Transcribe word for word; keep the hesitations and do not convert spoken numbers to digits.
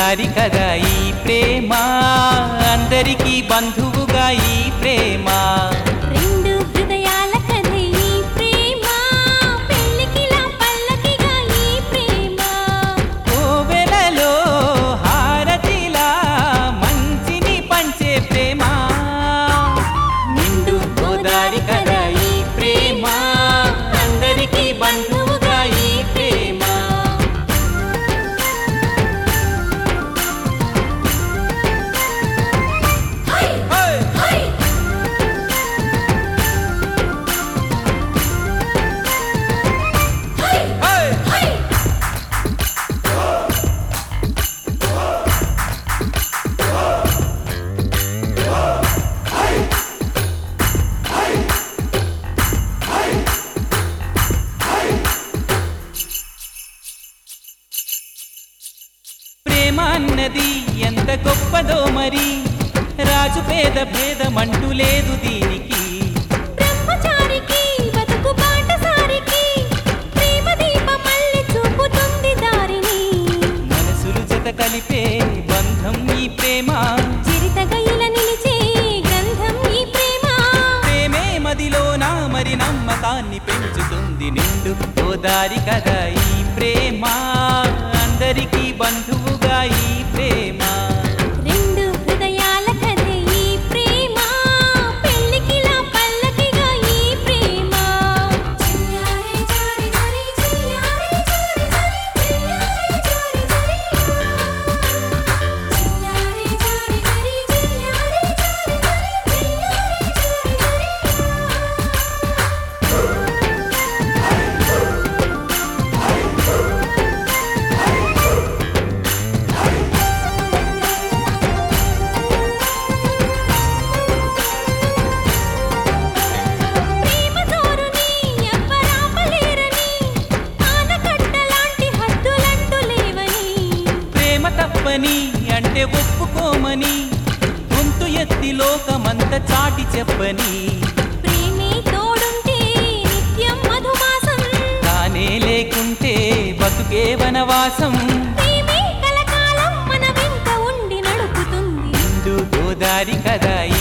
గోదారి కదా ఈ ప్రేమ, అందరికీ బంధువుగా ఈ ప్రేమ. రెండు హృదయాల కథ ఈ ప్రేమ, పెళ్ళికిలా పల్లకిగా ఈ ప్రేమ. కోవెలలో హారతిలా మంచిని పంచే ప్రేమ. నిండు గోదారి కదా ఈ ప్రేమ, అందరికీ బంధువుగా ఈ ప్రేమ. ప్రేమ అన్నది ఎంత గొప్పదో మరి, రాజు పేద భేదమంటూ లేదు దీనికి. బ్రహ్మచారికి బతుకు బాటసారికి, ప్రేమ దీపమల్లె చూపుతుంది దారిని. మనసులు జత కలిపే బంధం ఈ ప్రేమ, చిరితగైల నిలిచే గ్రంథం ఈ ప్రేమ. ప్రేమే మదిలోన మరి నమ్మకాన్ని పెంచుతుంది. నిండు గోదారి కదా ఈ ప్రేమ, అందరికీ బంధువుగా ఈ ప్రేమ. రెండు హృదయాల కథ ఈ ప్రేమ, పెళ్ళికిలా పల్లకిగా ఈ ప్రేమ. చిన్నారి జారి జారి చిన్నారి జారి జారి చిన్నారి జారి జారి చిన్నారి జారి జారి చిన్నారి జారి జారి ప్రేమ జోరుని ఎవ్వరాపలేరని, ఆనకట్టలాంటి హద్దులంటూ లేవని. ప్రేమ తప్పని అంటే ఒప్పుకోమని, గొంతు ఎత్తి లోకమంత చాటి చెప్పని. ప్రేమే తోడుంటే నిత్యం మధుమాసం, తానే లేకుంటే బతుకే వనవాసం. ప్రేమే కలకాలం మన వెంట ఉండి నడుపుతుంది. నిండు గోదారి కదా